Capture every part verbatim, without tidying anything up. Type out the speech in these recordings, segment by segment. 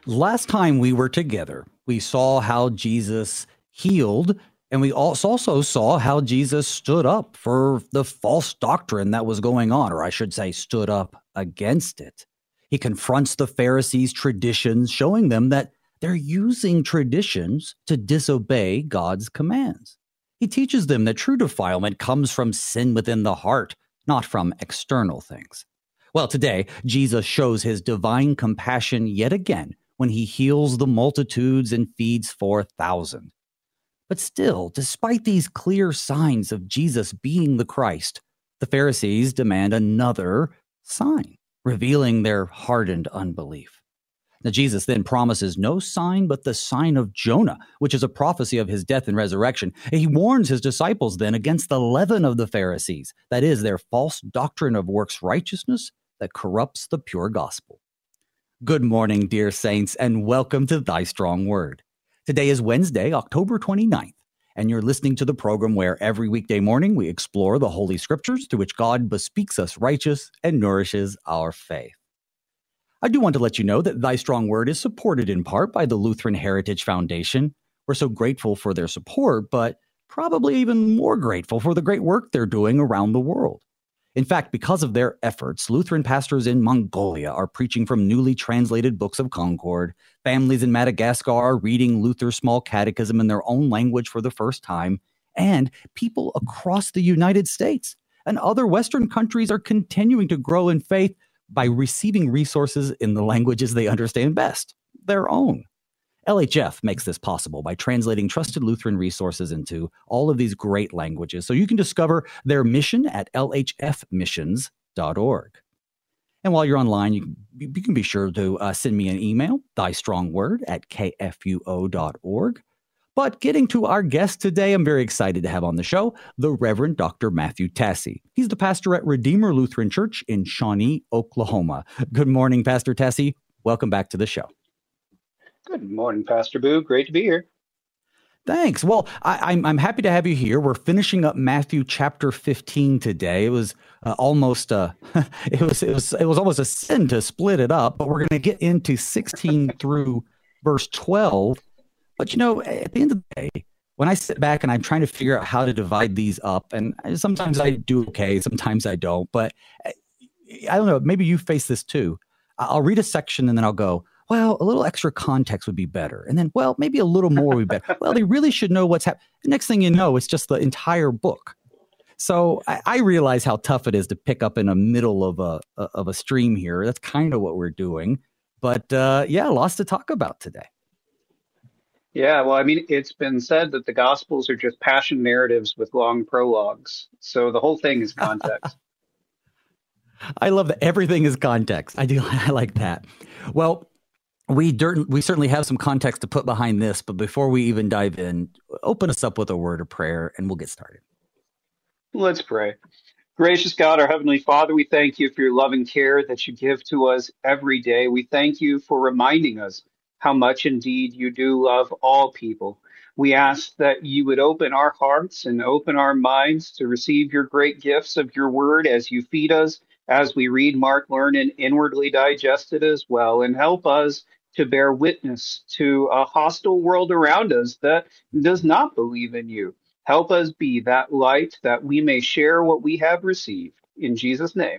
Last time we were together, we saw how Jesus healed, and we also saw how Jesus stood up for the false doctrine that was going on, or I should say stood up against it. He confronts the Pharisees' traditions, showing them that they're using traditions to disobey God's commands. He teaches them that true defilement comes from sin within the heart, not from external things. Well, today, Jesus shows his divine compassion yet again when he heals the multitudes and feeds four thousand. But still, despite these clear signs of Jesus being the Christ, the Pharisees demand another sign, revealing their hardened unbelief. Now, Jesus then promises no sign but the sign of Jonah, which is a prophecy of his death and resurrection. He warns his disciples then against the leaven of the Pharisees, that is, their false doctrine of works righteousness that corrupts the pure gospel. Good morning, dear saints, and welcome to Thy Strong Word. Today is Wednesday, October twenty-ninth, and you're listening to the program where every weekday morning we explore the Holy Scriptures through which God bespeaks us righteous and nourishes our faith. I do want to let you know that Thy Strong Word is supported in part by the Lutheran Heritage Foundation. We're so grateful for their support, but probably even more grateful for the great work they're doing around the world. In fact, because of their efforts, Lutheran pastors in Mongolia are preaching from newly translated books of Concord. Families in Madagascar are reading Luther's Small Catechism in their own language for the first time. And people across the United States and other Western countries are continuing to grow in faith by receiving resources in the languages they understand best, their own. L H F makes this possible by translating trusted Lutheran resources into all of these great languages, so you can discover their mission at L H F missions dot org. And while you're online, you, you can be sure to uh, send me an email, thystrongword at k f u o dot org. But getting to our guest today, I'm very excited to have on the show the Reverend Doctor Matthew Tassi. He's the pastor at Redeemer Lutheran Church in Shawnee, Oklahoma. Good morning, Pastor Tassi. Welcome back to the show. Good morning, Pastor Boo. Great to be here. Thanks. Well, I, I'm I'm happy to have you here. We're finishing up Matthew chapter fifteen today. It was uh, almost uh, it was it was it was almost a sin to split it up, but we're going to get into sixteen through verse twelve. But you know, at the end of the day, when I sit back and I'm trying to figure out how to divide these up, and sometimes I do okay, sometimes I don't. But I don't know. Maybe you face this too. I'll read a section and then I'll go, well, a little extra context would be better. And then, well, maybe a little more would be better. Well, they really should know what's happening. The next thing you know, it's just the entire book. So I, I realize how tough it is to pick up in the middle of a of a stream here. That's kind of what we're doing. But uh, yeah, lots to talk about today. Yeah, well, I mean, it's been said that the Gospels are just passion narratives with long prologues. So the whole thing is context. I love that everything is context. I do. I like that. Well, We dirt, we certainly have some context to put behind this, but before we even dive in, open us up with a word of prayer and we'll get started. Let's pray. Gracious God, our Heavenly Father, we thank you for your loving care that you give to us every day. We thank you for reminding us how much indeed you do love all people. We ask that you would open our hearts and open our minds to receive your great gifts of your word as you feed us, as we read, mark, learn, and inwardly digest it as well, and help us to bear witness to a hostile world around us that does not believe in you. Help us be that light that we may share what we have received. In Jesus' name.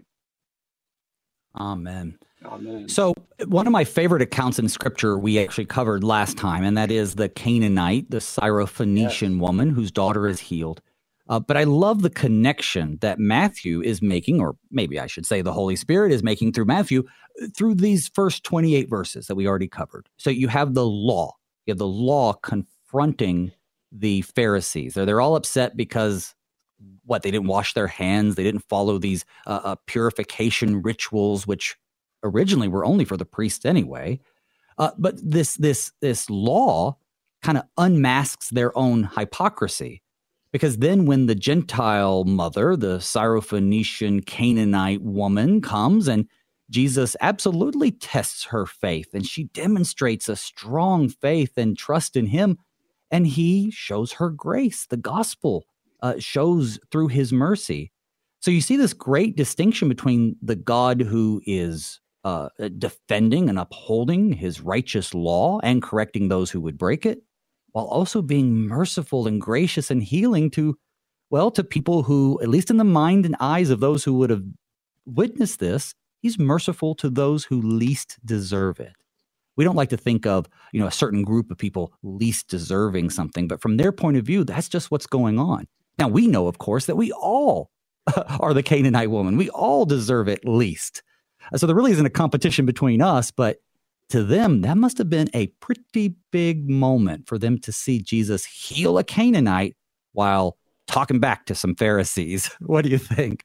Amen. Amen. So one of my favorite accounts in Scripture we actually covered last time, and that is the Canaanite, the Syrophoenician yes. woman whose daughter is healed. Uh, but I love the connection that Matthew is making, or maybe I should say the Holy Spirit is making through Matthew, through these first twenty-eight verses that we already covered. So you have the law. You have the law confronting the Pharisees. They're, they're all upset because, what, they didn't wash their hands. They didn't follow these uh, uh, purification rituals, which originally were only for the priests anyway. Uh, but this, this, this law kind of unmasks their own hypocrisy. Because then when the Gentile mother, the Syrophoenician Canaanite woman, comes and Jesus absolutely tests her faith and she demonstrates a strong faith and trust in him, and he shows her grace. The gospel uh, shows through his mercy. So you see this great distinction between the God who is uh, defending and upholding his righteous law and correcting those who would break it, while also being merciful and gracious and healing to, well, to people who, at least in the mind and eyes of those who would have witnessed this, he's merciful to those who least deserve it. We don't like to think of, you know, a certain group of people least deserving something, but from their point of view, that's just what's going on. Now, we know, of course, that we all are the Canaanite woman. We all deserve it least. So there really isn't a competition between us, but to them, that must have been a pretty big moment for them to see Jesus heal a Canaanite while talking back to some Pharisees. What do you think?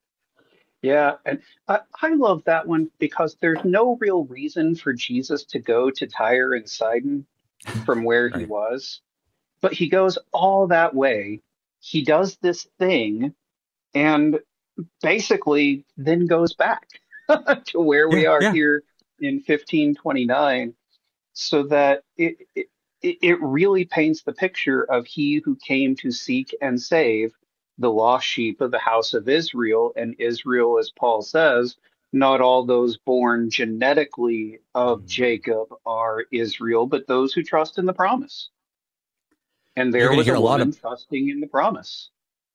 Yeah, and I, I love that one because there's no real reason for Jesus to go to Tyre and Sidon from where he Right. was, but he goes all that way. He does this thing and basically then goes back to where we Yeah, are yeah. here in fifteen twenty-nine, so that it, it it really paints the picture of he who came to seek and save the lost sheep of the house of Israel. And Israel, as Paul says, not all those born genetically of Jacob are Israel, but those who trust in the promise. And You're there going to was hear a a lot woman of trusting in the promise.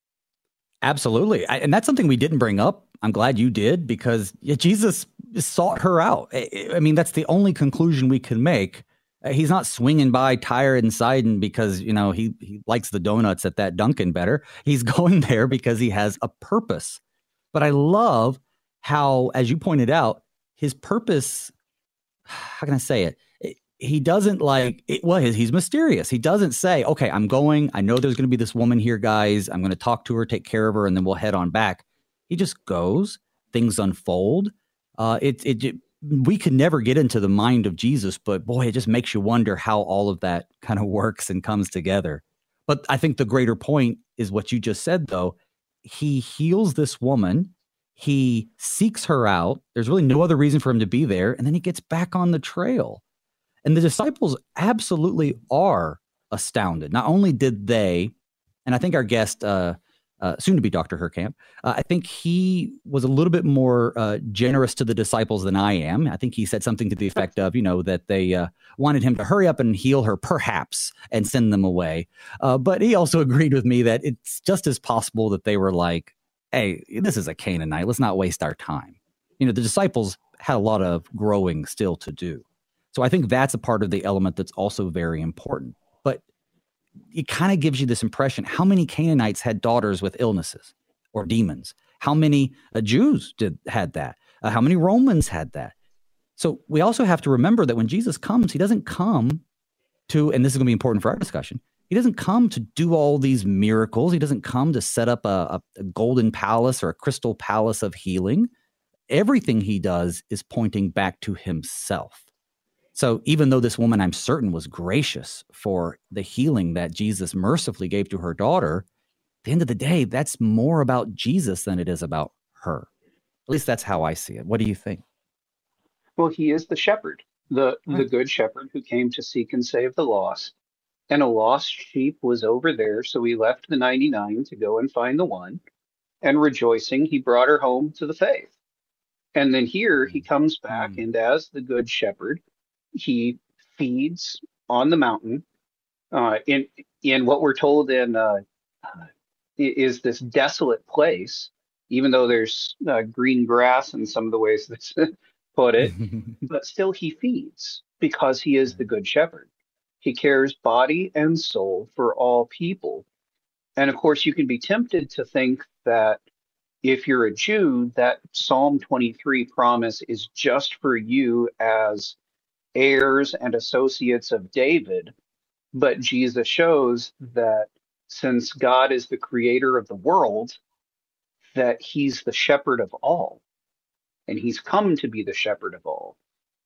Absolutely. I, and that's something we didn't bring up. I'm glad you did, because yeah, Jesus sought her out. I, I mean, that's the only conclusion we can make. Uh, he's not swinging by Tyre and Sidon because, you know, he, he likes the donuts at that Dunkin' better. He's going there because he has a purpose. But I love how, as you pointed out, his purpose, how can I say it? It- he doesn't like it. Well, he's mysterious. He doesn't say, okay, I'm going. I know there's going to be this woman here, guys. I'm going to talk to her, take care of her, and then we'll head on back. He just goes. Things unfold. Uh, it, it, it, we could never get into the mind of Jesus, but boy, it just makes you wonder how all of that kind of works and comes together. But I think the greater point is what you just said, though. He heals this woman. He seeks her out. There's really no other reason for him to be there. And then he gets back on the trail. And the disciples absolutely are astounded. Not only did they, and I think our guest, uh, uh, soon to be Doctor Herkamp, uh, I think he was a little bit more uh, generous to the disciples than I am. I think he said something to the effect of, you know, that they uh, wanted him to hurry up and heal her, perhaps, and send them away. Uh, but he also agreed with me that it's just as possible that they were like, hey, this is a Canaanite. Let's not waste our time. You know, the disciples had a lot of growing still to do. So I think that's a part of the element that's also very important. But it kind of gives you this impression, how many Canaanites had daughters with illnesses or demons? How many uh, Jews did had that? Uh, how many Romans had that? So we also have to remember that when Jesus comes, he doesn't come to, and this is going to be important for our discussion, he doesn't come to do all these miracles. He doesn't come to set up a, a, a golden palace or a crystal palace of healing. Everything he does is pointing back to himself. So even though this woman, I'm certain, was gracious for the healing that Jesus mercifully gave to her daughter, at the end of the day, that's more about Jesus than it is about her. At least that's how I see it. What do you think? Well, he is the shepherd, the, the Right. good shepherd who came to seek and save the lost. And a lost sheep was over there, so he left the ninety-nine to go and find the one. And rejoicing, he brought her home to the faith. And then here he comes back, Mm. and as the good shepherd, he feeds on the mountain. Uh, in in what we're told in uh, uh, is this desolate place, even though there's uh, green grass in some of the ways that's put it, but still he feeds because he is the good shepherd. He cares body and soul for all people. And of course, you can be tempted to think that if you're a Jew, that Psalm twenty-three promise is just for you as heirs and associates of David. But Jesus shows that since God is the creator of the world, that he's the shepherd of all. And he's come to be the shepherd of all.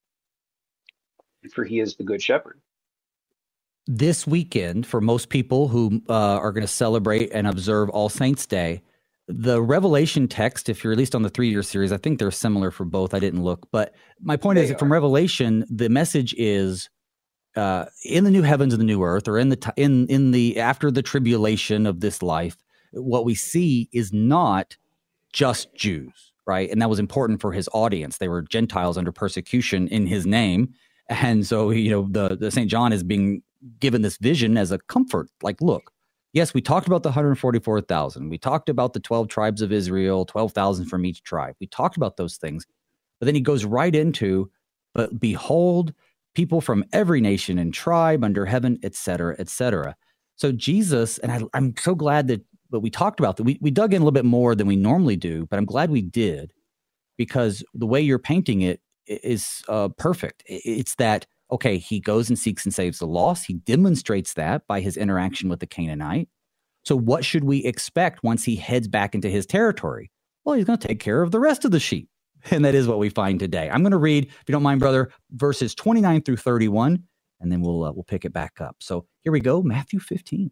For he is the good shepherd. This weekend, for most people who uh, are going to celebrate and observe All Saints' Day, the Revelation text, if you're at least on the three-year series, I think they're similar for both. I didn't look. But my point They is that are. from Revelation, the message is uh, in the new heavens and the new earth, or in the t- in in the after the tribulation of this life, what we see is not just Jews. right? And that was important for his audience. They were Gentiles under persecution in his name. And so, you know, the, the Saint John is being given this vision as a comfort. Like, look, yes, we talked about the one hundred forty-four thousand. We talked about the twelve tribes of Israel, twelve thousand from each tribe. We talked about those things. But then he goes right into, but behold, people from every nation and tribe under heaven, et cetera, et cetera. So Jesus, and I, I'm so glad that, that we talked about that. We, we dug in a little bit more than we normally do, but I'm glad we did, because the way you're painting it is uh, perfect. It's that, okay, he goes and seeks and saves the lost. He demonstrates that by his interaction with the Canaanite. So what should we expect once he heads back into his territory? Well, he's going to take care of the rest of the sheep. And that is what we find today. I'm going to read, if you don't mind, brother, verses twenty-nine through thirty-one, and then we'll uh, we'll pick it back up. So here we go, Matthew fifteen.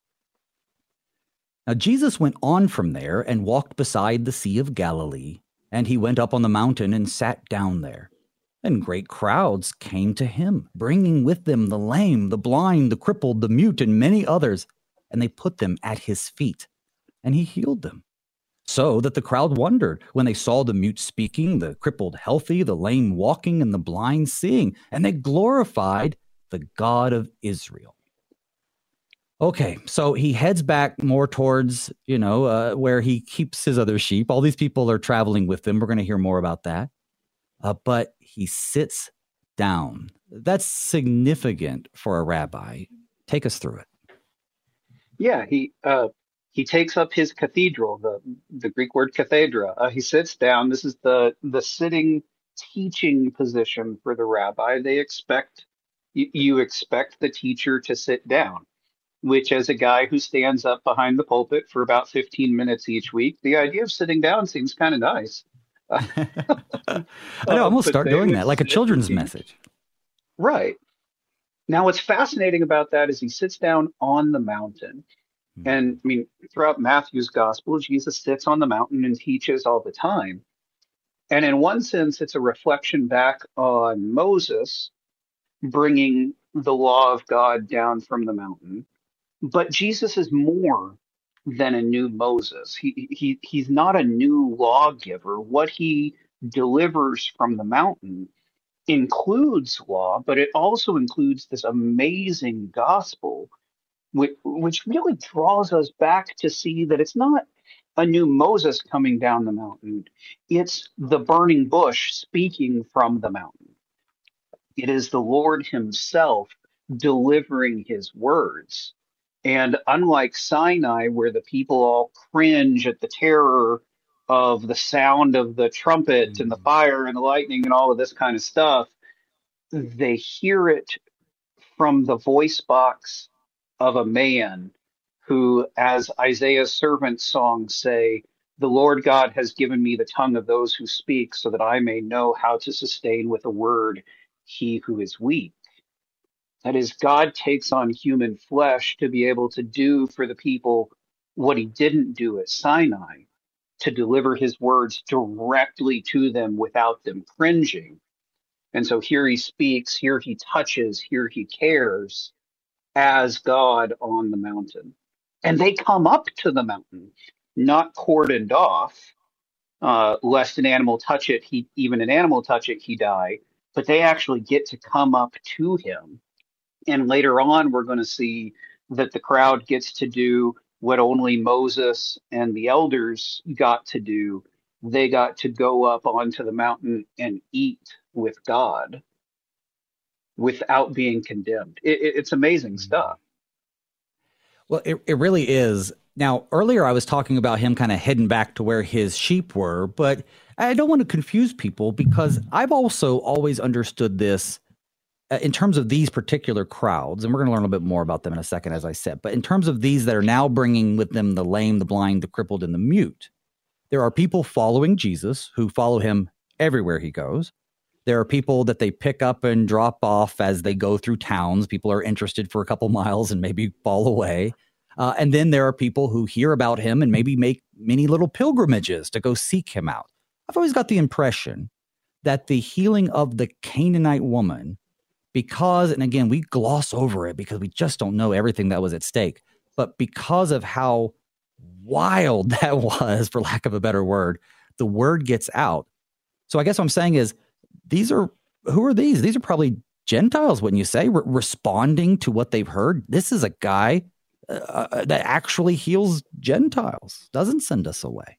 Now Jesus went on from there and walked beside the Sea of Galilee, and he went up on the mountain and sat down there. And great crowds came to him, bringing with them the lame, the blind, the crippled, the mute, and many others, and they put them at his feet, and he healed them. So that the crowd wondered when they saw the mute speaking, the crippled healthy, the lame walking, and the blind seeing, and they glorified the God of Israel. Okay, so he heads back more towards, you know, uh, where he keeps his other sheep. All these people are traveling with him. We're going to hear more about that. Uh, but he sits down. That's significant for a rabbi. Take us through it. Yeah, he uh, he takes up his cathedral, the the Greek word cathedra. Uh, he sits down. This is the the sitting teaching position for the rabbi. They expect you, you expect the teacher to sit down, which, as a guy who stands up behind the pulpit for about fifteen minutes each week, the idea of sitting down seems kind of nice. Uh, I know, I'm going to start doing that, like a children's message. Right. Now, what's fascinating about that is he sits down on the mountain. Mm-hmm. And I mean, throughout Matthew's gospel, Jesus sits on the mountain and teaches all the time. And in one sense, it's a reflection back on Moses bringing the law of God down from the mountain. But Jesus is more than a new Moses. He, he he's not a new lawgiver. What he delivers from the mountain includes law, but it also includes this amazing gospel, which, which really draws us back to see that it's not a new Moses coming down the mountain. It's the burning bush speaking from the mountain. It is the Lord himself delivering his words. And unlike Sinai, where the people all cringe at the terror of the sound of the trumpet and the fire and the lightning and all of this kind of stuff, they hear it from the voice box of a man who, as Isaiah's servant songs say, the Lord God has given me the tongue of those who speak so that I may know how to sustain with a word he who is weak. That is, God takes on human flesh to be able to do for the people what he didn't do at Sinai, to deliver his words directly to them without them cringing. And so here he speaks, here he touches, here he cares as God on the mountain. And they come up to the mountain, not cordoned off, uh, lest an animal touch it, he, even an animal touch it, he die. But they actually get to come up to him. And later on, we're going to see that the crowd gets to do what only Moses and the elders got to do. They got to go up onto the mountain and eat with God without being condemned. It, it, it's amazing stuff. Well, it, it really is. Now, earlier I was talking about him kind of heading back to where his sheep were, but I don't want to confuse people because I've also always understood this in terms of these particular crowds, and we're going to learn a little bit more about them in a second, as I said, but in terms of these that are now bringing with them the lame, the blind, the crippled, and the mute, there are people following Jesus who follow him everywhere he goes. There are people that they pick up and drop off as they go through towns. People are interested for a couple miles and maybe fall away. Uh, and then there are people who hear about him and maybe make many little pilgrimages to go seek him out. I've always got the impression that the healing of the Canaanite woman, because, and again, we gloss over it because we just don't know everything that was at stake, but because of how wild that was, for lack of a better word, the word gets out. So I guess what I'm saying is these are, who are these? These are probably Gentiles, wouldn't you say, Re- responding to what they've heard. This is a guy uh, that actually heals Gentiles, doesn't send us away.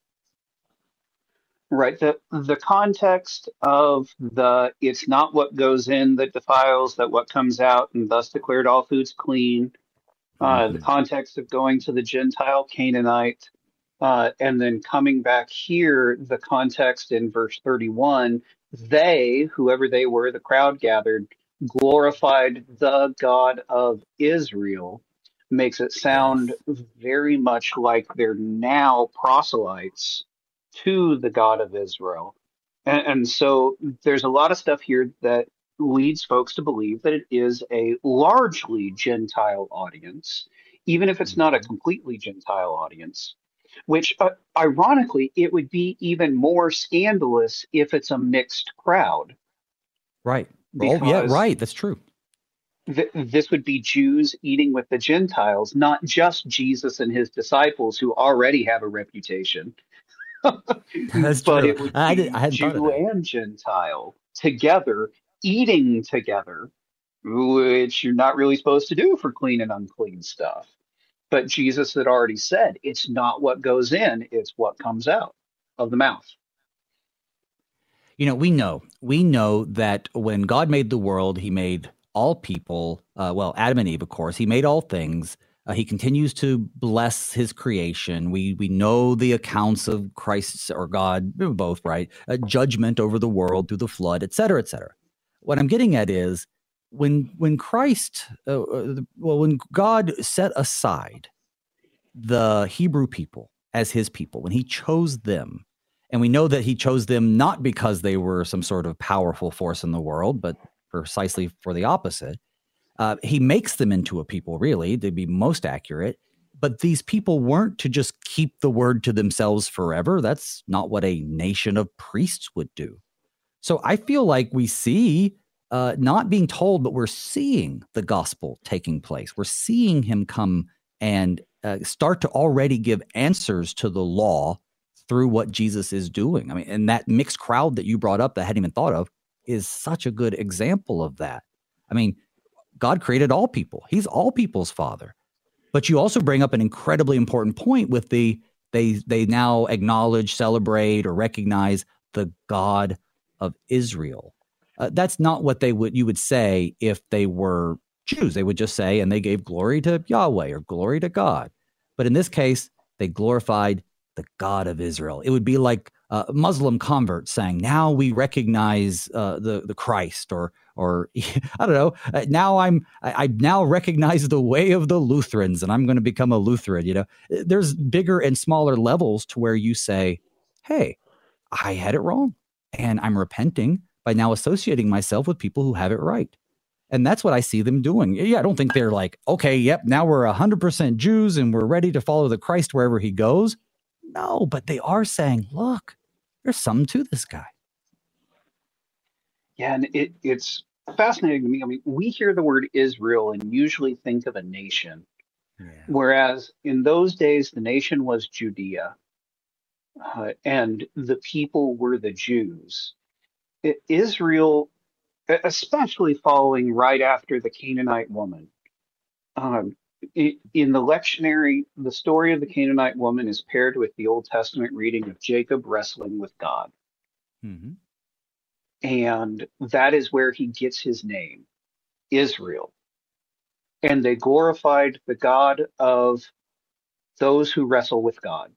Right. The the context of the it's not what goes in that defiles, that what comes out, and thus declared all foods clean. Uh, the Mm-hmm. context of going to the Gentile Canaanite, uh, and then coming back here, the context in verse thirty-one, they, whoever they were, the crowd gathered, glorified the God of Israel, makes it sound Yes. very much like they're now proselytes to the God of Israel. And, and so there's a lot of stuff here that leads folks to believe that it is a largely Gentile audience, even if it's not a Mm-hmm. completely Gentile audience, which uh, ironically, it would be even more scandalous if it's a mixed crowd, Right. Oh, yeah, because right. That's true. th- this would be Jews eating with the Gentiles, not just Jesus and his disciples who already have a reputation, That's but true. it would I did. I be hadn't thought of Jew that. and Gentile together eating together, which you're not really supposed to do for clean and unclean stuff. But Jesus had already said it's not what goes in, it's what comes out of the mouth. You know, we know, we know that when God made the world, he made all people, uh, well, Adam and Eve, of course, he made all things. Uh, he continues to bless his creation. We we know the accounts of Christ's or God, both, right? Uh, judgment over the world through the flood, et cetera, et cetera. What I'm getting at is when when Christ, uh, uh, well, when God set aside the Hebrew people as his people, when he chose them, and we know that he chose them not because they were some sort of powerful force in the world, but precisely for the opposite. Uh, he makes them into a people, really, to be most accurate. But these people weren't to just keep the word to themselves forever. That's not what a nation of priests would do. So I feel like we see, uh, not being told, but we're seeing the gospel taking place. We're seeing him come and uh, start to already give answers to the law through what Jesus is doing. I mean, and that mixed crowd that you brought up that I hadn't even thought of is such a good example of that. I mean, God created all people. He's all people's father. But you also bring up an incredibly important point with the they they now acknowledge, celebrate, or recognize the God of Israel. Uh, that's not what they would you would say if they were Jews. They would just say, and they gave glory to Yahweh or glory to God. But in this case, they glorified the God of Israel. It would be like a Muslim convert saying, "Now we recognize uh, the the Christ," or or I don't know. Uh, now I'm I, I now recognize the way of the Lutherans, and I'm going to become a Lutheran. You know, there's bigger and smaller levels to where you say, "Hey, I had it wrong, and I'm repenting by now associating myself with people who have it right." And that's what I see them doing. Yeah, I don't think they're like, okay, yep, now we're one hundred percent Jews and we're ready to follow the Christ wherever he goes. No, but they are saying, look, there's something to this guy. Yeah, and it, it's fascinating to me. I mean, we hear the word Israel and usually think of a nation, Yeah. whereas in those days, the nation was Judea, uh, and the people were the Jews. I- Israel, e- especially following right after the Canaanite woman. Um, i- in the lectionary, the story of the Canaanite woman is paired with the Old Testament reading of Jacob wrestling with God. Mm-hmm. And that is where he gets his name, Israel. And they glorified the God of those who wrestle with God.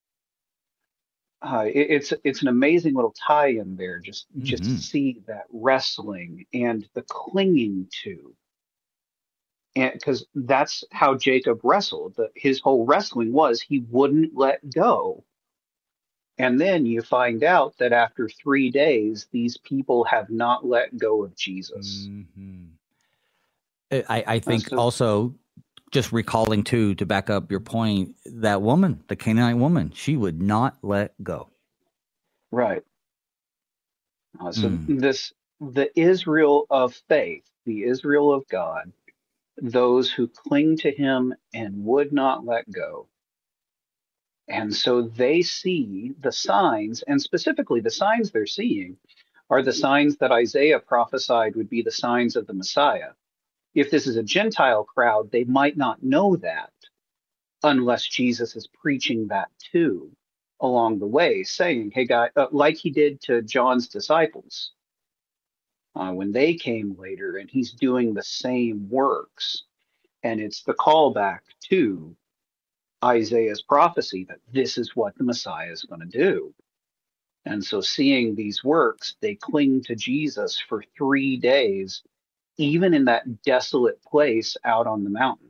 Uh, it, it's it's an amazing little tie-in there, just just to Mm-hmm. see that wrestling and the clinging to, and because that's how Jacob wrestled. The, his whole wrestling was he wouldn't let go. And then you find out that after three days, these people have not let go of Jesus. Mm-hmm. I, I Uh, think so, also just recalling too, to back up your point, that woman, the Canaanite woman, she would not let go. right. Uh, so Mm. this the Israel of faith, the Israel of God, those who cling to him and would not let go. And so they see the signs, and specifically the signs they're seeing are the signs that Isaiah prophesied would be the signs of the Messiah. If this is a Gentile crowd, they might not know that unless Jesus is preaching that too along the way, saying, hey, guy, uh, like he did to John's disciples uh, when they came later, and he's doing the same works. And it's the callback to Isaiah's prophecy that this is what the Messiah is going to do. And so seeing these works, they cling to Jesus for three days, even in that desolate place out on the mountain.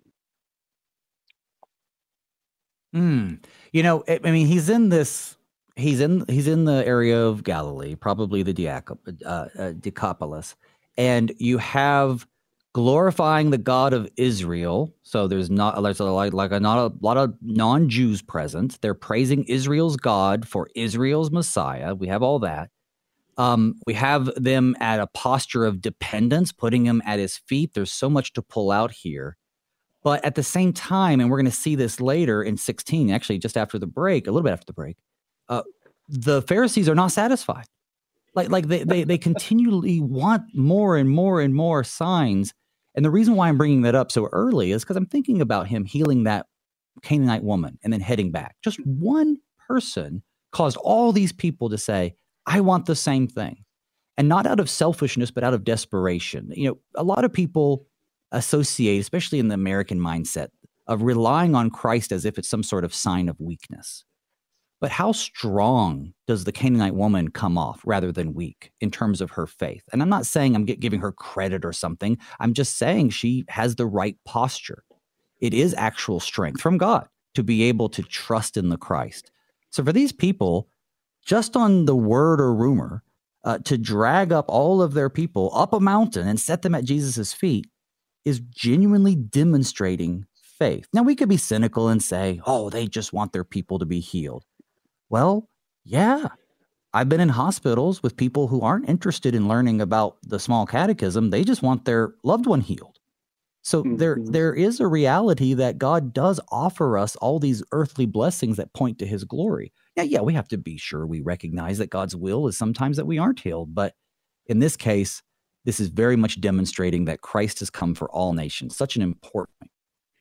Mm. You know, I I mean, he's in this, he's in, he's in the area of Galilee, probably the Diaco, uh, uh, Decapolis, and you have glorifying the God of Israel. So there's not there's a, like like a not a lot of non-Jews present. They're praising Israel's God for Israel's Messiah. We have all that. Um, we have them at a posture of dependence, putting him at his feet. There's so much to pull out here. But at the same time, and we're going to see this later in sixteen, actually just after the break, a little bit after the break, uh, the Pharisees are not satisfied. Like, like they, they, they continually want more and more and more signs. And the reason why I'm bringing that up so early is because I'm thinking about him healing that Canaanite woman and then heading back. Just one person caused all these people to say, I want the same thing. And not out of selfishness, but out of desperation. You know, a lot of people associate, especially in the American mindset, of relying on Christ as if it's some sort of sign of weakness. But how strong does the Canaanite woman come off rather than weak in terms of her faith? And I'm not saying I'm giving her credit or something. I'm just saying she has the right posture. It is actual strength from God to be able to trust in the Christ. So for these people, just on the word or rumor, uh, to drag up all of their people up a mountain and set them at Jesus's feet is genuinely demonstrating faith. Now, we could be cynical and say, oh, they just want their people to be healed. Well, yeah, I've been in hospitals with people who aren't interested in learning about the small catechism. They just want their loved one healed. So mm-hmm. there, there is a reality that God does offer us all these earthly blessings that point to his glory. Yeah, yeah, we have to be sure we recognize that God's will is sometimes that we aren't healed. But in this case, this is very much demonstrating that Christ has come for all nations. Such an important point.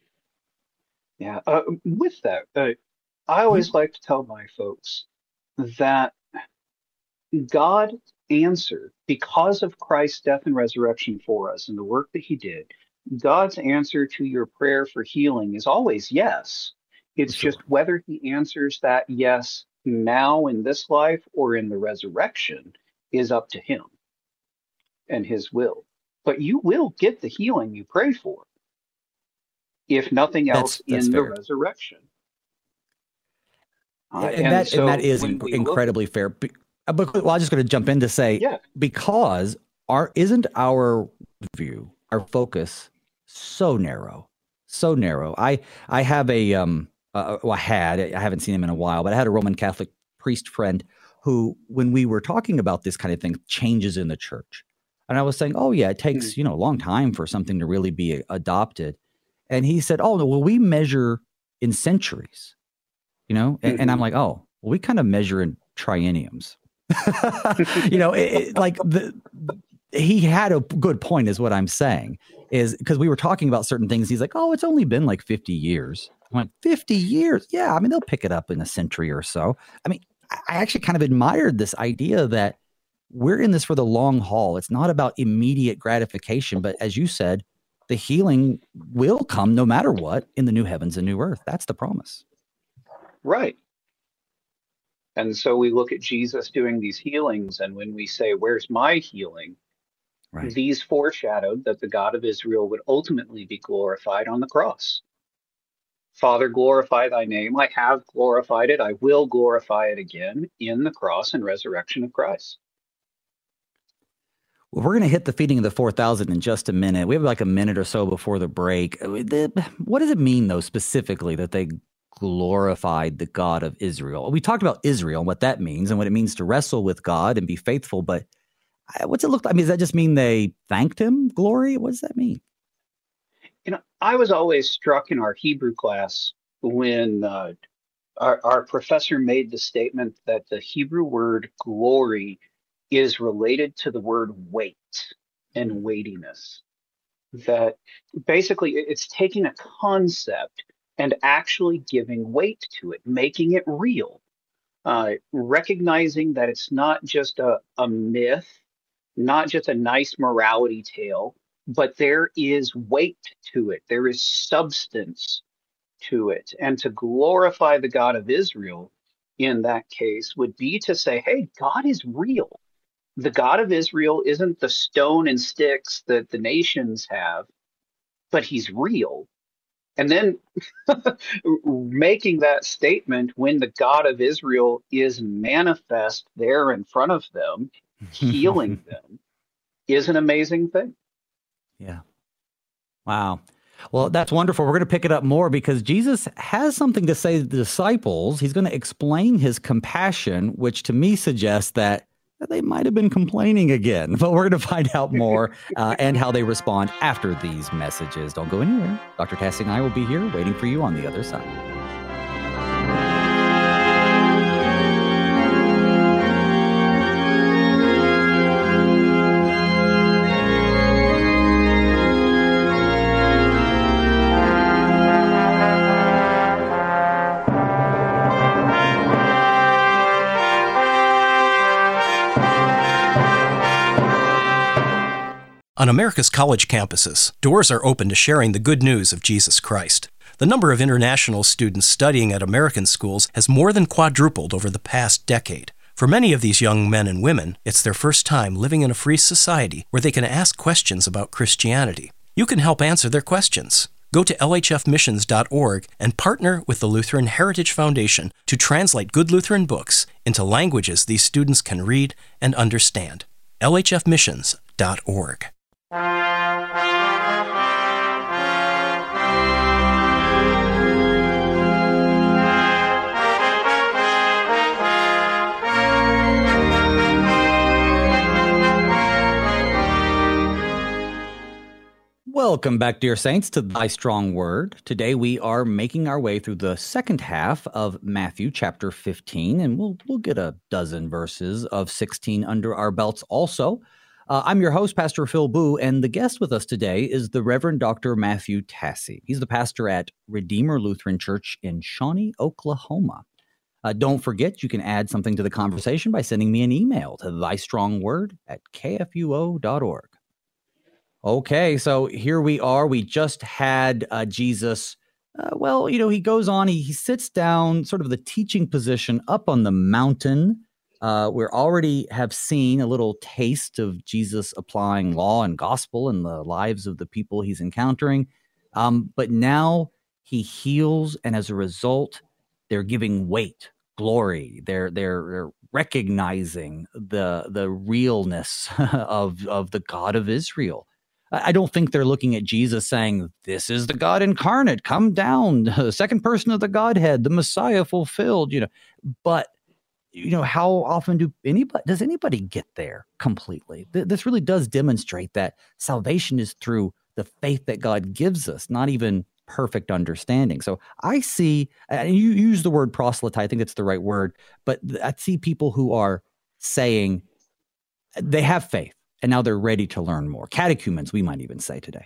Yeah, uh, with that, uh, I always mm-hmm. like to tell my folks that God answered, because of Christ's death and resurrection for us and the work that he did, God's answer to your prayer for healing is always yes. It's sure. just whether he answers that yes now in this life or in the resurrection is up to him and his will. But you will get the healing you pray for, if nothing else, that's, that's in fair. the resurrection. Uh, and, and, that, so and that is inc- incredibly look, fair. But, well, I'm just going to jump in to say, yeah. because our isn't our view, our focus so narrow, so narrow. I I have a um, uh, well, I had I haven't seen him in a while, but I had a Roman Catholic priest friend who, when we were talking about this kind of thing, changes in the church, and I was saying, oh yeah, it takes mm-hmm. you know a long time for something to really be adopted, and he said, oh no, well we measure in centuries. You know, and, mm-hmm. and I'm like, oh, well, we kind of measure in trienniums. you know, it, it, like the, he had a good point is what I'm saying is because we were talking about certain things. He's like, oh, it's only been like fifty years. I'm like, fifty years? Yeah. I mean, they'll pick it up in a century or so. I mean, I actually kind of admired this idea that we're in this for the long haul. It's not about immediate gratification, but as you said, the healing will come no matter what in the new heavens and new earth. That's the promise. Right. And so we look at Jesus doing these healings, and when we say, where's my healing? Right. These foreshadowed that the God of Israel would ultimately be glorified on the cross. Father, glorify thy name. I have glorified it. I will glorify it again in the cross and resurrection of Christ. Well, we're going to hit the feeding of the four thousand in just a minute. We have like a minute or so before the break. What does it mean, though, specifically that they glorified the God of Israel? We talked about Israel and what that means and what it means to wrestle with God and be faithful, but what's it look like? I mean, does that just mean they thanked him? Glory? What does that mean? You know, I was always struck in our Hebrew class when uh, Our, our professor made the statement that the Hebrew word glory is related to the word weight and weightiness. That basically it's taking a concept and actually giving weight to it, making it real, uh, recognizing that it's not just a, a myth, not just a nice morality tale, but there is weight to it. There is substance to it. And to glorify the God of Israel in that case would be to say, hey, God is real. The God of Israel isn't the stone and sticks that the nations have, but he's real. And then making that statement when the God of Israel is manifest there in front of them, healing them, is an amazing thing. Yeah. Wow. Well, that's wonderful. We're going to pick it up more because Jesus has something to say to the disciples. He's going to explain his compassion, which to me suggests that they might have been complaining again. But we're going to find out more uh, and how they respond after these messages. Don't go anywhere. Doctor Tassi and I will be here waiting for you on the other side. On America's college campuses, doors are open to sharing the good news of Jesus Christ. The number of international students studying at American schools has more than quadrupled over the past decade. For many of these young men and women, it's their first time living in a free society where they can ask questions about Christianity. You can help answer their questions. Go to L H F missions dot org and partner with the Lutheran Heritage Foundation to translate good Lutheran books into languages these students can read and understand. L H F missions dot org. Welcome back, dear saints, to Thy Strong Word. Today we are making our way through the second half of Matthew chapter fifteen, and we'll we'll get a dozen verses of sixteen under our belts also. Uh, I'm your host, Pastor Phil Boo, and the guest with us today is the Reverend Doctor Matthew Tassi. He's the pastor at Redeemer Lutheran Church in Shawnee, Oklahoma. Uh, don't forget, you can add something to the conversation by sending me an email to thystrongword at k f u o dot org. Okay, so here we are. We just had uh, Jesus. Uh, well, you know, he goes on, he, he sits down, sort of the teaching position up on the mountain. Uh, we already have seen a little taste of Jesus applying law and gospel in the lives of the people he's encountering. Um, but now he heals, and as a result, they're giving weight, glory. They're they're, they're recognizing the the realness of of the God of Israel. I don't think they're looking at Jesus saying, this is the God incarnate, come down, the second person of the Godhead, the Messiah fulfilled, you know. But, you know, how often do anybody, does anybody get there completely? Th- this really does demonstrate that salvation is through the faith that God gives us, not even perfect understanding. So I see, and you use the word proselyte, I think it's the right word, but I see people who are saying they have faith, and now they're ready to learn more. Catechumens, we might even say today.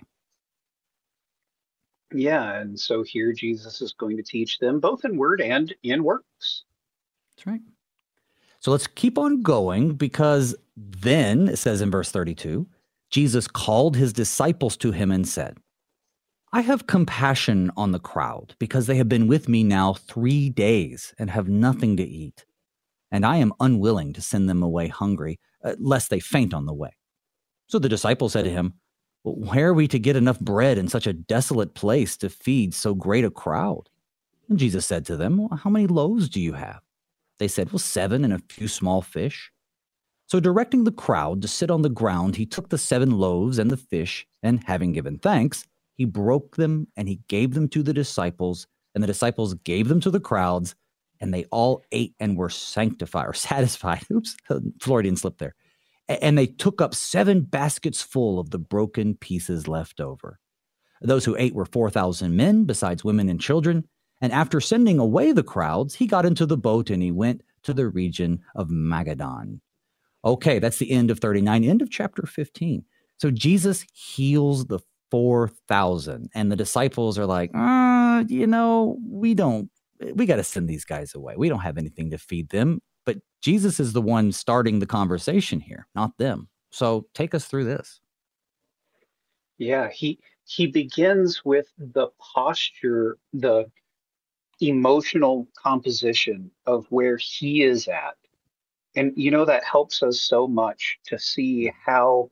Yeah, and so here Jesus is going to teach them both in word and in works. That's right. So let's keep on going, because then, it says in verse thirty-two, Jesus called his disciples to him and said, I have compassion on the crowd, because they have been with me now three days and have nothing to eat. And I am unwilling to send them away hungry, uh, lest they faint on the way. So the disciples said to him, well, where are we to get enough bread in such a desolate place to feed so great a crowd? And Jesus said to them, well, how many loaves do you have? They said, well, seven and a few small fish. So directing the crowd to sit on the ground, he took the seven loaves and the fish, and having given thanks, he broke them and he gave them to the disciples, and the disciples gave them to the crowds, and they all ate and were sanctified or satisfied. Oops, Floridian slip there. And they took up seven baskets full of the broken pieces left over. Those who ate were four thousand men, besides women and children. And after sending away the crowds, he got into the boat and he went to the region of Magadan. Okay, that's the end of thirty-nine, end of chapter fifteen. So Jesus heals the four thousand, and the disciples are like, uh, you know, we don't, we got to send these guys away. We don't have anything to feed them. But Jesus is the one starting the conversation here, not them. So take us through this. Yeah, he he begins with the posture, the emotional composition of where he is at. And you know, that helps us so much to see how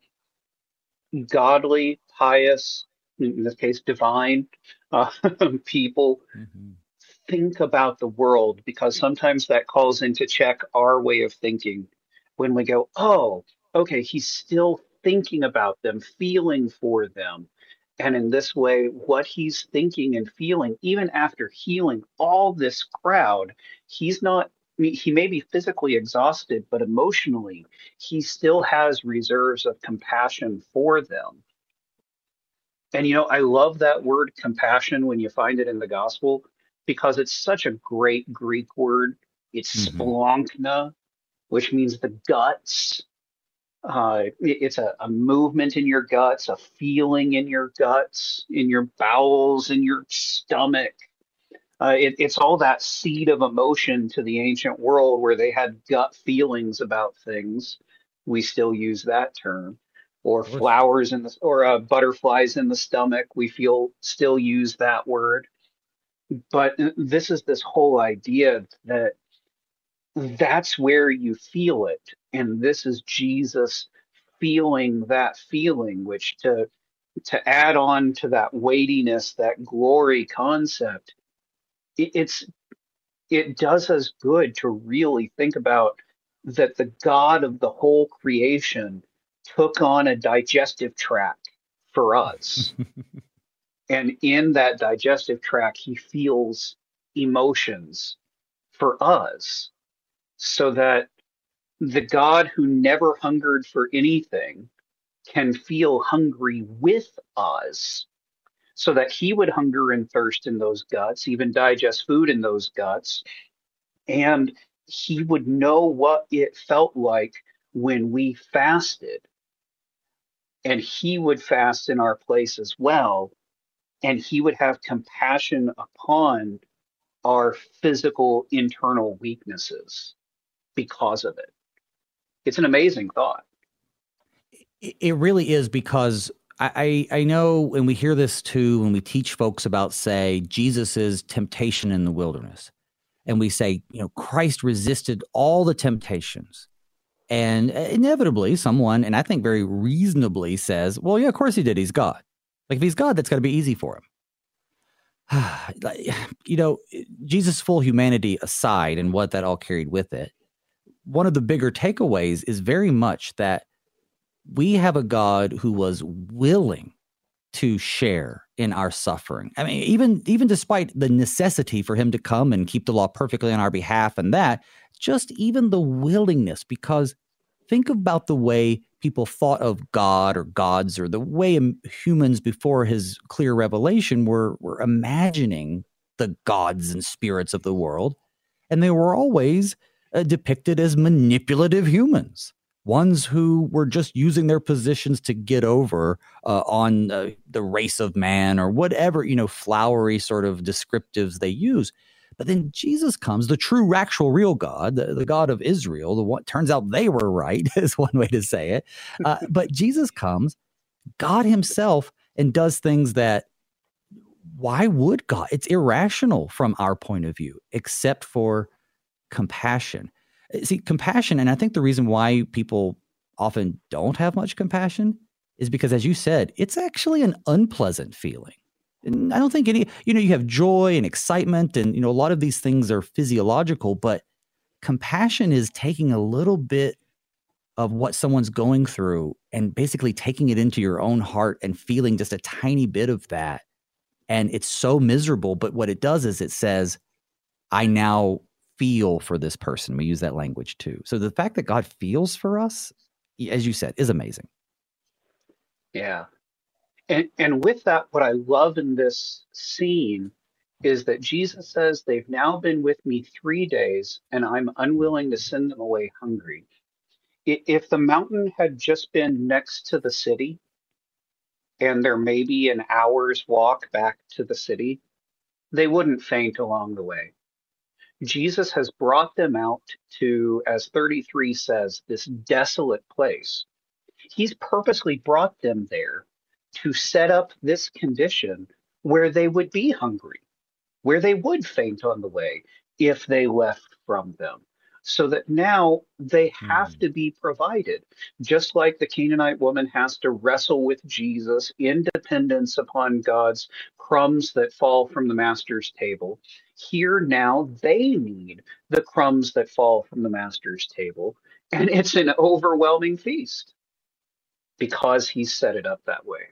godly, pious, in this case, divine uh, people Mm-hmm. think about the world, because sometimes that calls into check our way of thinking when we go, oh, okay, he's still thinking about them, feeling for them. And in this way, what he's thinking and feeling, even after healing all this crowd, he's not, I mean, he may be physically exhausted, but emotionally, he still has reserves of compassion for them. And, you know, I love that word compassion when you find it in the gospel, because it's such a great Greek word. It's Mm-hmm. splanchna, which means the guts. Uh, it- it's a, a movement in your guts, a feeling in your guts, in your bowels, in your stomach. Uh, it, it's all that seed of emotion to the ancient world where they had gut feelings about things. We still use that term. Or Of course. flowers in the, or uh, butterflies in the stomach. We feel still use that word. But this is this whole idea that that's where you feel it. And this is Jesus feeling that feeling, which to to add on to that weightiness, that glory concept, it, it's it does us good to really think about that the God of the whole creation took on a digestive tract for us. And in that digestive tract, he feels emotions for us, so that the God who never hungered for anything can feel hungry with us, so that he would hunger and thirst in those guts, even digest food in those guts. And he would know what it felt like when we fasted. And he would fast in our place as well. And he would have compassion upon our physical internal weaknesses because of it. It's an amazing thought. It really is, because I, I know when we hear this too, when we teach folks about, say, Jesus's temptation in the wilderness, and we say, you know, Christ resisted all the temptations. And inevitably someone, and I think very reasonably, says, well, yeah, of course he did. He's God. Like, if he's God, that's got to be easy for him. You know, Jesus' full humanity aside and what that all carried with it, one of the bigger takeaways is very much that we have a God who was willing to share in our suffering. I mean, even even despite the necessity for him to come and keep the law perfectly on our behalf, and that, just even the willingness, because think about the way people thought of God or gods, or the way humans before his clear revelation were, were imagining the gods and spirits of the world. And they were always uh, depicted as manipulative humans. Ones who were just using their positions to get over uh, on uh, the race of man, or whatever, you know, flowery sort of descriptives they use. But then Jesus comes, the true, actual, real God, the, the God of Israel. The one, turns out they were right, is one way to say it. Uh, but Jesus comes, God himself, and does things that, why would God? It's irrational from our point of view, except for compassion. See, compassion, and I think the reason why people often don't have much compassion is because, as you said, it's actually an unpleasant feeling. And I don't think any, you know, you have joy and excitement, and, you know, a lot of these things are physiological, but compassion is taking a little bit of what someone's going through and basically taking it into your own heart and feeling just a tiny bit of that. And it's so miserable, but what it does is it says, I now feel for this person. We use that language too. So the fact that God feels for us, as you said, is amazing. Yeah. And and with that, what I love in this scene is that Jesus says they've now been with me three days and I'm unwilling to send them away hungry. If the mountain had just been next to the city and there may be an hour's walk back to the city, they wouldn't faint along the way. Jesus has brought them out to, as thirty-three says, this desolate place. He's purposely brought them there to set up this condition where they would be hungry, where they would faint on the way if they left from them. So that now they have mm. to be provided, just like the Canaanite woman has to wrestle with Jesus in dependence upon God's crumbs that fall from the master's table. Here now they need the crumbs that fall from the master's table, and it's an overwhelming feast because he's set it up that way.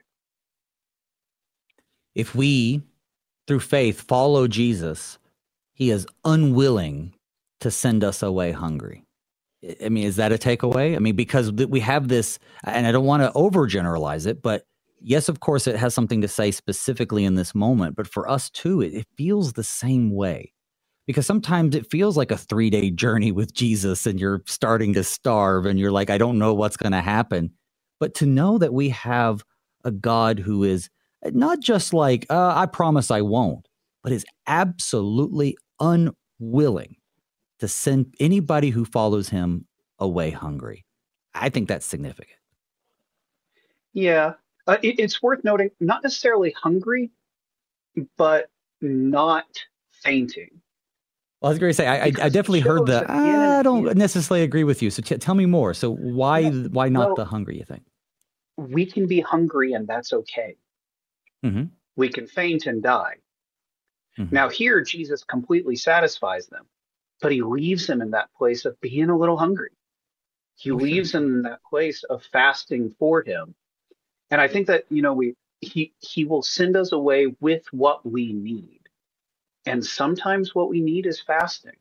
If we, through faith, follow Jesus, he is unwilling to send us away hungry. I mean, is that a takeaway? I mean, because we have this, and I don't want to overgeneralize it, but yes, of course, it has something to say specifically in this moment. But for us too, it, it feels the same way, because sometimes it feels like a three-day journey with Jesus and you're starting to starve and you're like, I don't know what's going to happen. But to know that we have a God who is not just like, uh, I promise I won't, but is absolutely unwilling to send anybody who follows him away hungry. I think that's significant. Yeah, uh, it, it's worth noting, not necessarily hungry, but not fainting. Well, I was going to say, I, I, I definitely heard the, I don't again. necessarily agree with you. So t- tell me more. So why, yeah. why not well, the hungry, you think? We can be hungry and that's okay. Mm-hmm. We can faint and die. Mm-hmm. Now here, Jesus completely satisfies them, but he leaves them in that place of being a little hungry. He oh, leaves sure. them in that place of fasting for him. And I think that, you know, we he he will send us away with what we need. And sometimes what we need is fasting.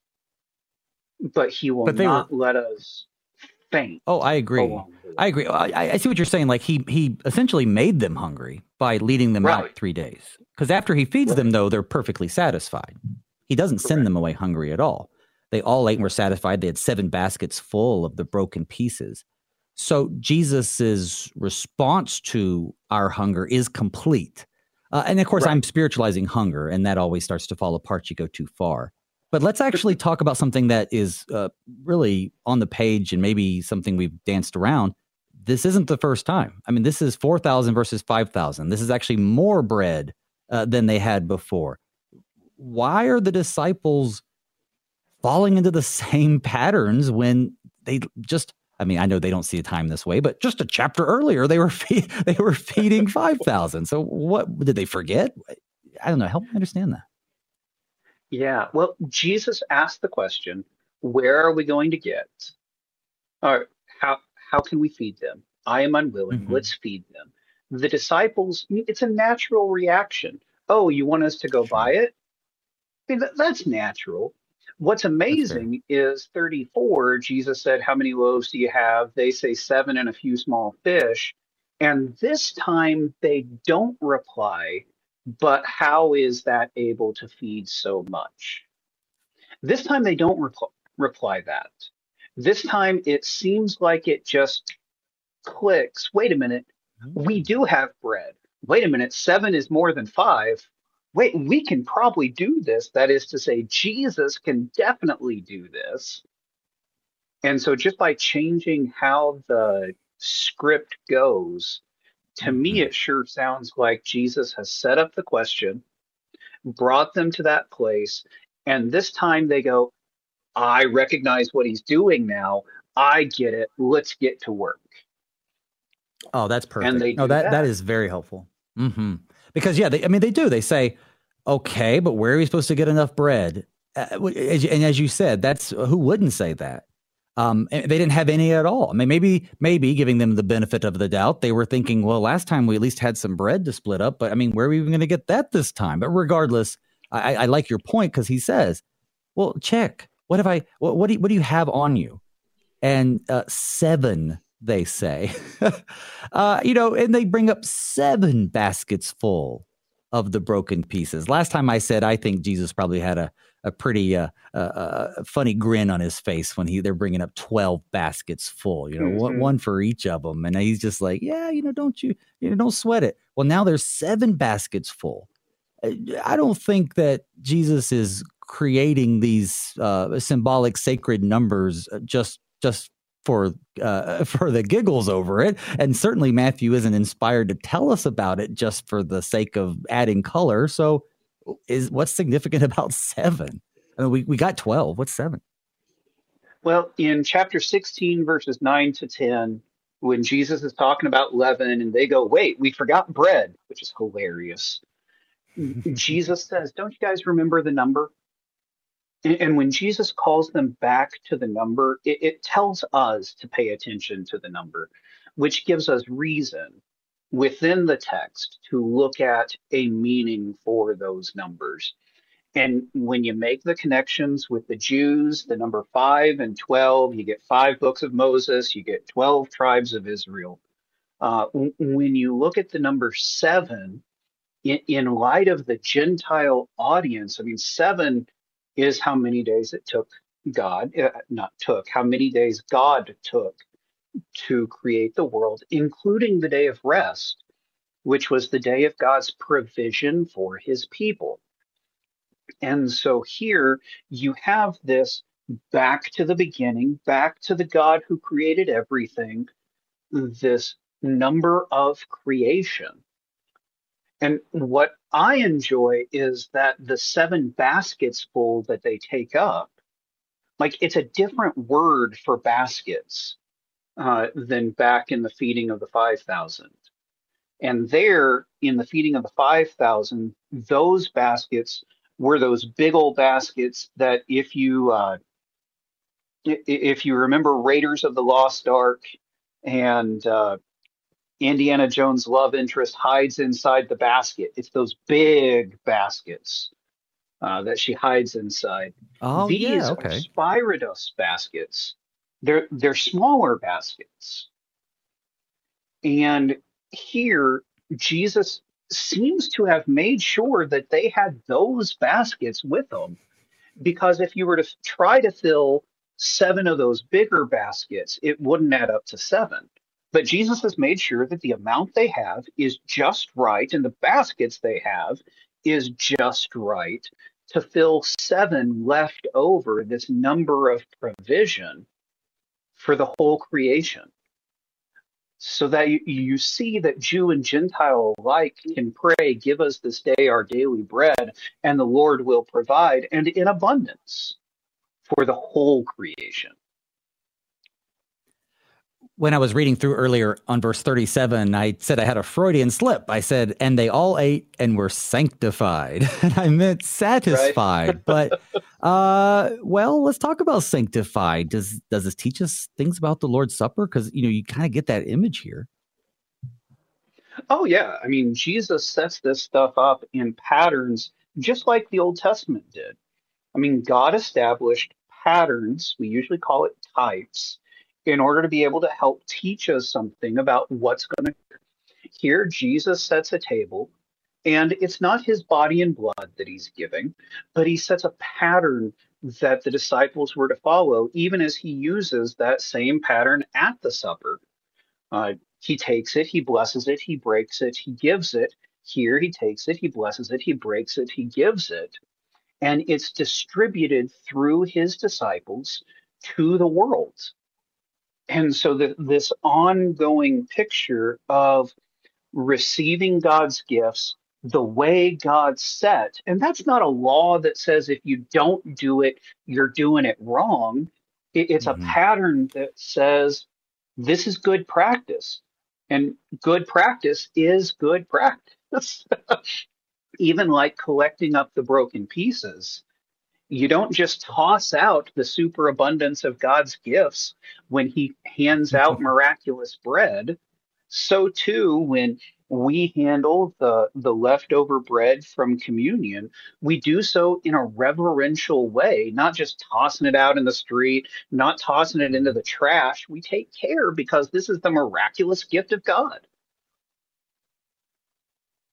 But he will but not were... let us faint. Oh, I agree. I agree. I, I see what you're saying. Like he he essentially made them hungry by leading them right. out three days. Because after he feeds right. them, though, they're perfectly satisfied. He doesn't send Correct. them away hungry at all. They all ate and were satisfied. They had seven baskets full of the broken pieces. So Jesus's response to our hunger is complete. Uh, and of course, right. I'm spiritualizing hunger, and that always starts to fall apart. You go too far. But let's actually talk about something that is uh, really on the page and maybe something we've danced around. This isn't the first time. I mean, this is four thousand versus five thousand. This is actually more bread uh, than they had before. Why are the disciples falling into the same patterns when they just, I mean, I know they don't see time this way, but just a chapter earlier, they were feed, they were feeding five thousand. So what, did they forget? I don't know. Help me understand that. Yeah, well, Jesus asked the question, where are we going to get? Or how, how can we feed them? I am unwilling. Mm-hmm. Let's feed them. The disciples, it's a natural reaction. Oh, you want us to go buy it? I mean, that, that's natural. What's amazing is thirty-four, Jesus said, how many loaves do you have? They say seven and a few small fish. And this time they don't reply, but how is that able to feed so much? This time they don't repl- reply that. This time it seems like it just clicks. Wait a minute. We do have bread. Wait a minute. Seven is more than five. Wait, we can probably do this. That is to say, Jesus can definitely do this. And so just by changing how the script goes, to mm-hmm. me, it sure sounds like Jesus has set up the question, brought them to that place, and this time they go, I recognize what he's doing now. I get it. Let's get to work. Oh, that's perfect. And they no, that, that. that is very helpful. Mm-hmm. Because, yeah, they, I mean, they do. They say, okay, but where are we supposed to get enough bread? Uh, and as you said, that's who wouldn't say that? Um, they didn't have any at all. I mean, maybe, maybe giving them the benefit of the doubt, they were thinking, well, last time we at least had some bread to split up. But I mean, where are we even going to get that this time? But regardless, I, I like your point because he says, well, check. What have I, what, what, do you, what do you have on you? And uh, seven, they say, uh, you know, and they bring up seven baskets full of the broken pieces. Last time I said I think Jesus probably had a a pretty uh, uh, uh, funny grin on his face when he they're bringing up twelve baskets full, you know, one, Mm-hmm. one for each of them, and he's just like, yeah, you know, don't you, you know, don't sweat it. Well, now there's seven baskets full. I don't think that Jesus is creating these uh, symbolic sacred numbers just just for uh, for the giggles over it, and certainly Matthew isn't inspired to tell us about it just for the sake of adding color. So, is what's significant about seven? I mean, we we got twelve. What's seven? Well, in chapter sixteen, verses nine to ten, when Jesus is talking about leaven and they go, wait, we forgot bread, which is hilarious. Jesus says, don't you guys remember the number? And, and when Jesus calls them back to the number, it, it tells us to pay attention to the number, which gives us reason within the text to look at a meaning for those numbers. And when you make the connections with the Jews, the number five and twelve, you get five books of Moses, you get twelve tribes of Israel. Uh, w- when you look at the number seven, in, in light of the Gentile audience, I mean, seven is how many days it took God, uh, not took, how many days God took to create the world, including the day of rest, which was the day of God's provision for his people. And so here you have this back to the beginning, back to the God who created everything, this number of creation. And what I enjoy is that the seven baskets full that they take up, like it's a different word for baskets uh, than back in the feeding of the five thousand. And there, in the feeding of the five thousand, those baskets were those big old baskets that if you uh, if you remember Raiders of the Lost Ark and uh, Indiana Jones' love interest hides inside the basket, it's those big baskets uh, that she hides inside. Oh yeah, These are okay. Spyridus baskets. They're they're smaller baskets. And here, Jesus seems to have made sure that they had those baskets with them. Because if you were to try to fill seven of those bigger baskets, it wouldn't add up to seven. But Jesus has made sure that the amount they have is just right, and the baskets they have is just right to fill seven left over, this number of provision for the whole creation. So that you, you see that Jew and Gentile alike can pray, give us this day our daily bread, and the Lord will provide, and in abundance for the whole creation. When I was reading through earlier on verse thirty-seven, I said I had a Freudian slip. I said, and they all ate and were sanctified. And I meant satisfied. Right. But, uh, well, let's talk about sanctified. Does does this teach us things about the Lord's Supper? Because, you know, you kind of get that image here. Oh, yeah. I mean, Jesus sets this stuff up in patterns just like the Old Testament did. I mean, God established patterns, we usually call it types, in order to be able to help teach us something about what's going to occur. Here, Jesus sets a table, and it's not his body and blood that he's giving, but he sets a pattern that the disciples were to follow, even as he uses that same pattern at the supper. Uh, he takes it, he blesses it, he breaks it, he gives it. Here, he takes it, he blesses it, he breaks it, he gives it. And it's distributed through his disciples to the world. And so the, this ongoing picture of receiving God's gifts the way God set, and that's not a law that says if you don't do it, you're doing it wrong. It, it's mm-hmm. a pattern that says this is good practice, and good practice is good practice. Even like collecting up the broken pieces. You don't just toss out the superabundance of God's gifts when he hands out miraculous bread. So too, when we handle the, the leftover bread from communion, we do so in a reverential way, not just tossing it out in the street, not tossing it into the trash. We take care because this is the miraculous gift of God.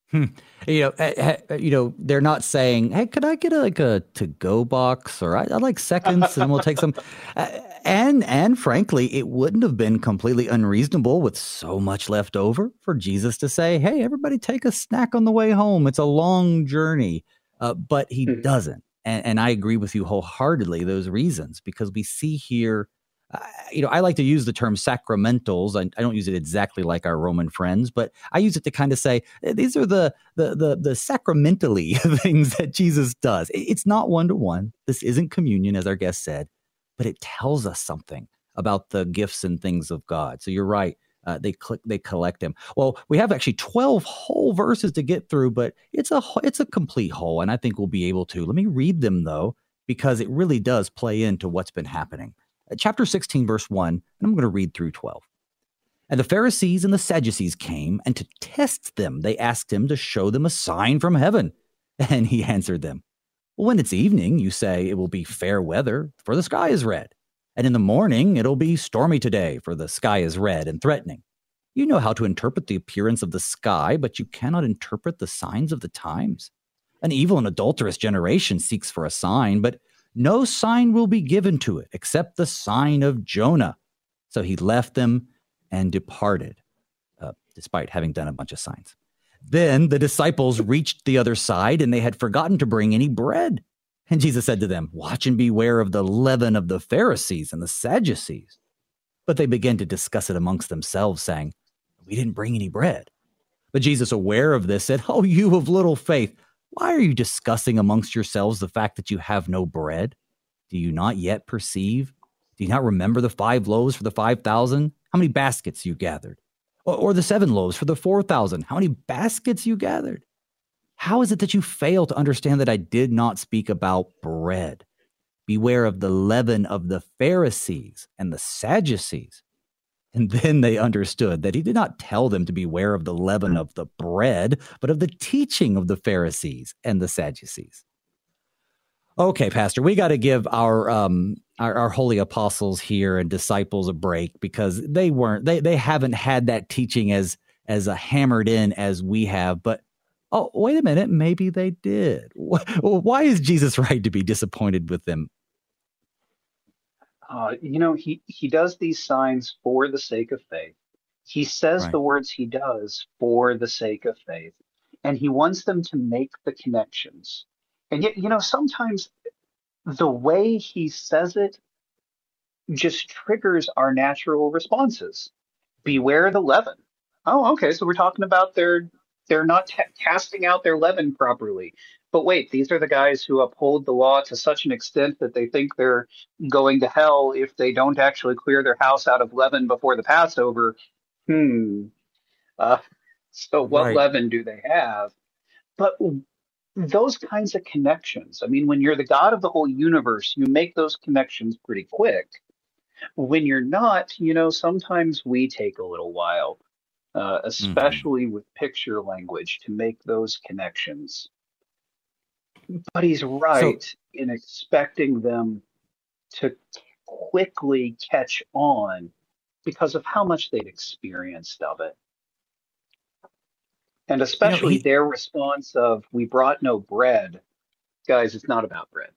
Hmm. You know, eh, eh, you know, they're not saying, "Hey, could I get a, like a to-go box?" Or I, "I like seconds, and we'll take some." Uh, and and frankly, it wouldn't have been completely unreasonable with so much left over for Jesus to say, "Hey, everybody, take a snack on the way home. It's a long journey." Uh, but he Mhm. doesn't, and, and I agree with you wholeheartedly. Those reasons, because we see here. Uh, you know, I like to use the term sacramentals. I, I don't use it exactly like our Roman friends, but I use it to kind of say eh, these are the the the, the sacramentally things that Jesus does. It, it's not one to one. This isn't communion, as our guest said, but it tells us something about the gifts and things of God. So you're right. Uh, they click, they collect them. Well, we have actually twelve whole verses to get through, but it's a it's a complete whole, and I think we'll be able to. Let me read them though, because it really does play into what's been happening. Chapter sixteen, verse one, and I'm going to read through twelve. And the Pharisees and the Sadducees came, and to test them, they asked him to show them a sign from heaven. And he answered them, well, when it's evening, you say it will be fair weather, for the sky is red. And in the morning, it'll be stormy today, for the sky is red and threatening. You know how to interpret the appearance of the sky, but you cannot interpret the signs of the times. An evil and adulterous generation seeks for a sign, but no sign will be given to it except the sign of Jonah. So he left them and departed, uh, despite having done a bunch of signs. Then the disciples reached the other side, and they had forgotten to bring any bread. And Jesus said to them, watch and beware of the leaven of the Pharisees and the Sadducees. But they began to discuss it amongst themselves, saying, we didn't bring any bread. But Jesus, aware of this, said, oh, you of little faith, why are you discussing amongst yourselves the fact that you have no bread? Do you not yet perceive? Do you not remember the five loaves for the five thousand? How many baskets you gathered? Or, or the seven loaves for the four thousand? How many baskets you gathered? How is it that you fail to understand that I did not speak about bread? Beware of the leaven of the Pharisees and the Sadducees. And then they understood that he did not tell them to beware of the leaven of the bread, but of the teaching of the Pharisees and the Sadducees. Okay, Pastor, we got to give our, um, our our holy apostles here and disciples a break, because they weren't they they haven't had that teaching as as a hammered in as we have. But oh, wait a minute, maybe they did. Why is Jesus right to be disappointed with them? Uh, you know, he, he does these signs for the sake of faith. He says Right. the words he does for the sake of faith, and he wants them to make the connections. And yet, you know, sometimes the way he says it just triggers our natural responses. Beware the leaven. Oh, okay. So we're talking about their they're not t- casting out their leaven properly. But wait, these are the guys who uphold the law to such an extent that they think they're going to hell if they don't actually clear their house out of leaven before the Passover. Hmm. Uh, so what Right. leaven do they have? But those kinds of connections, I mean, when you're the God of the whole universe, you make those connections pretty quick. When you're not, you know, sometimes we take a little while, uh, Mm-hmm. especially with picture language, to make those connections. But he's So, right in expecting them to quickly catch on because of how much they'd experienced of it. And you know, especially he their response of, we brought no bread. Guys, it's not about bread.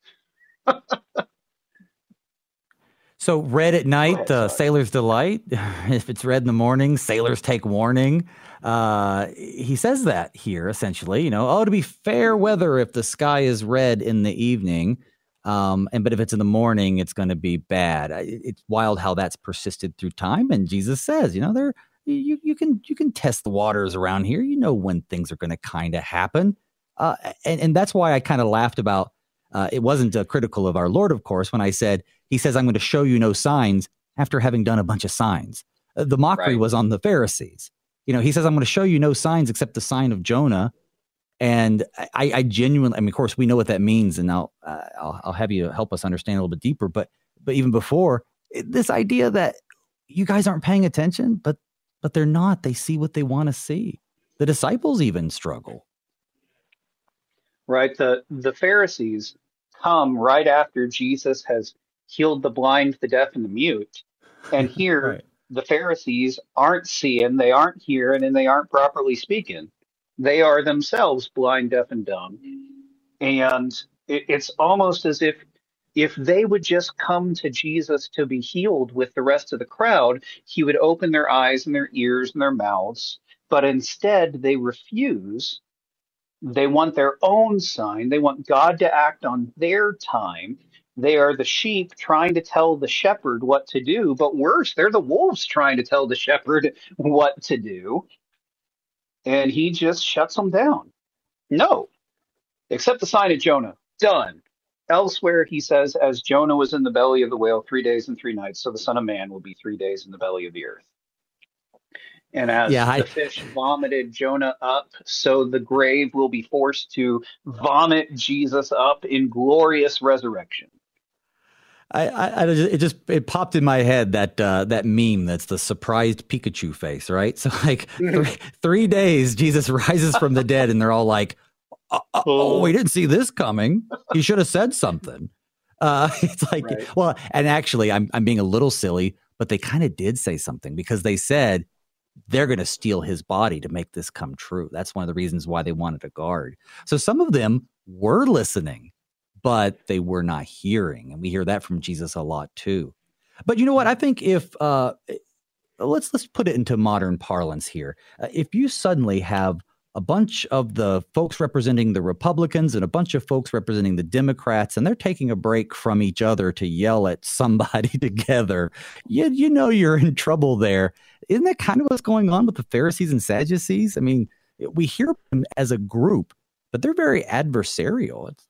So red at Go night, ahead, uh, sorry. sailor's delight. If it's red in the morning, sailors take warning. Uh, he says that here, essentially, you know, oh, to be fair weather if the sky is red in the evening. Um, and but if it's in the morning, it's going to be bad. It's wild how that's persisted through time. And Jesus says, you know, there you you can you can test the waters around here. You know when things are going to kind of happen. Uh, and and that's why I kind of laughed about. Uh, it wasn't uh, critical of our Lord, of course, when I said he says, I'm going to show you no signs after having done a bunch of signs. Uh, the mockery Right. was on the Pharisees. You know, he says, I'm going to show you no signs except the sign of Jonah. And I, I genuinely, I mean, of course, we know what that means, and I'll, uh, I'll, I'll have you help us understand a little bit deeper. But, but even before, this idea that you guys aren't paying attention, but, but they're not. They see what they want to see. The disciples even struggle. Right. The the Pharisees come right after Jesus has healed the blind, the deaf, and the mute. And here Right. the Pharisees aren't seeing, they aren't hearing, and they aren't properly speaking. They are themselves blind, deaf, and dumb. And it, it's almost as if if they would just come to Jesus to be healed with the rest of the crowd, he would open their eyes and their ears and their mouths. But instead, they refuse. They want their own sign. They want God to act on their time. They are the sheep trying to tell the shepherd what to do, but worse, they're the wolves trying to tell the shepherd what to do. And he just shuts them down. No, accept the sign of Jonah. Done. Elsewhere, he says, as Jonah was in the belly of the whale three days and three nights, so the Son of Man will be three days in the belly of the earth. And as yeah, I... the fish vomited Jonah up, so the grave will be forced to vomit Jesus up in glorious resurrection. I, I, I it just it popped in my head that uh, that meme that's the surprised Pikachu face, right? So like three, three days, Jesus rises from the dead, and they're all like, "Oh, oh we didn't see this coming. He should have said something." Uh, it's like, right. Well, and actually, I'm I'm being a little silly, but they kind of did say something because they said they're going to steal his body to make this come true. That's one of the reasons why they wanted a guard. So some of them were listening, but they were not hearing. And we hear that from Jesus a lot too. But you know what? I think if, uh, let's, let's put it into modern parlance here. Uh, if you suddenly have a bunch of the folks representing the Republicans and a bunch of folks representing the Democrats, and they're taking a break from each other to yell at somebody together, you, you know you're in trouble there. Isn't that kind of what's going on with the Pharisees and Sadducees? I mean, we hear them as a group, but they're very adversarial. It's,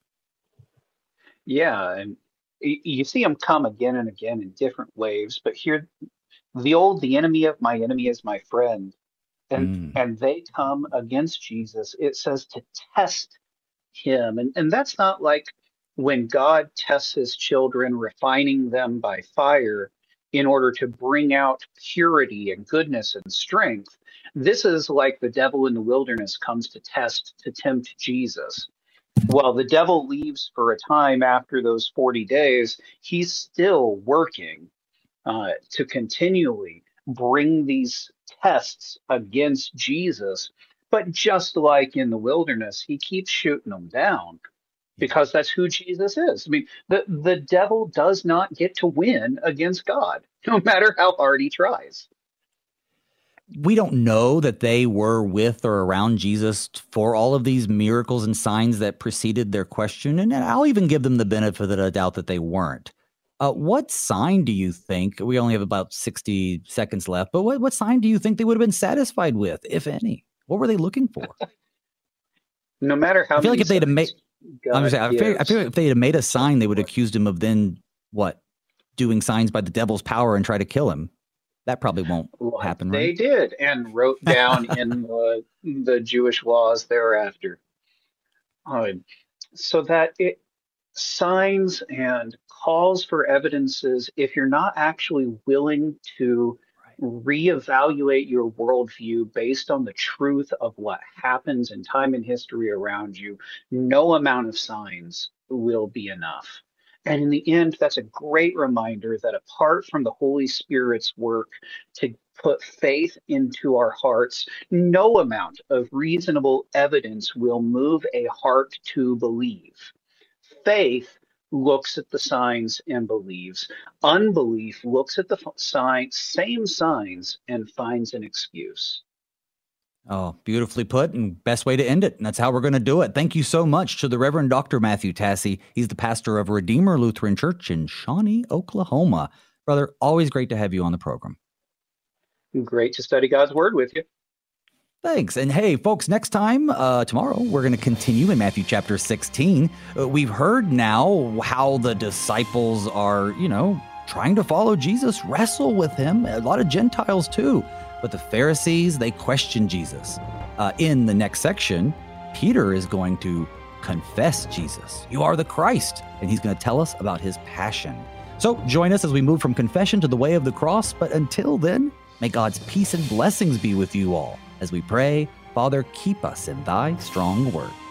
Yeah, and you see them come again and again in different waves, but here, the old, the enemy of my enemy is my friend, and mm. and they come against Jesus. It says to test him, and, and that's not like when God tests his children, refining them by fire in order to bring out purity and goodness and strength. This is like the devil in the wilderness comes to test, to tempt Jesus. Well, the devil leaves for a time after those forty days. He's still working uh, to continually bring these tests against Jesus. But just like in the wilderness, he keeps shooting them down because that's who Jesus is. I mean, the, the devil does not get to win against God, no matter how hard he tries. We don't know that they were with or around Jesus for all of these miracles and signs that preceded their question. And I'll even give them the benefit of the doubt that they weren't. Uh, what sign do you think, we only have about sixty seconds left, but what, what sign do you think they would have been satisfied with, if any? What were they looking for? No matter how I feel many like if they'd have made, I'm saying, I, feel, I feel like if they had made a sign, they would have accused him of then, what, doing signs by the devil's power and try to kill him. That probably won't like happen, they right? They did, and wrote down in the, the Jewish laws thereafter. Uh, so that it signs and calls for evidences, if you're not actually willing to right. reevaluate your worldview based on the truth of what happens in time and history around you, no amount of signs will be enough. And in the end, that's a great reminder that apart from the Holy Spirit's work to put faith into our hearts, no amount of reasonable evidence will move a heart to believe. Faith looks at the signs and believes. Unbelief looks at the signs, same signs and finds an excuse. Oh, beautifully put, and best way to end it. And that's how we're going to do it. Thank you so much to the Reverend Doctor Matthew Tassi. He's the pastor of Redeemer Lutheran Church in Shawnee, Oklahoma. Brother, always great to have you on the program. Great to study God's Word with you. Thanks. And hey, folks, next time, uh, tomorrow, we're going to continue in Matthew chapter sixteen. Uh, we've heard now how the disciples are, you know, trying to follow Jesus, wrestle with him. A lot of Gentiles too. But the Pharisees, they question Jesus. Uh, in the next section, Peter is going to confess Jesus. You are the Christ. And he's going to tell us about his passion. So join us as we move from confession to the way of the cross. But until then, may God's peace and blessings be with you all. As we pray, Father, keep us in thy strong word.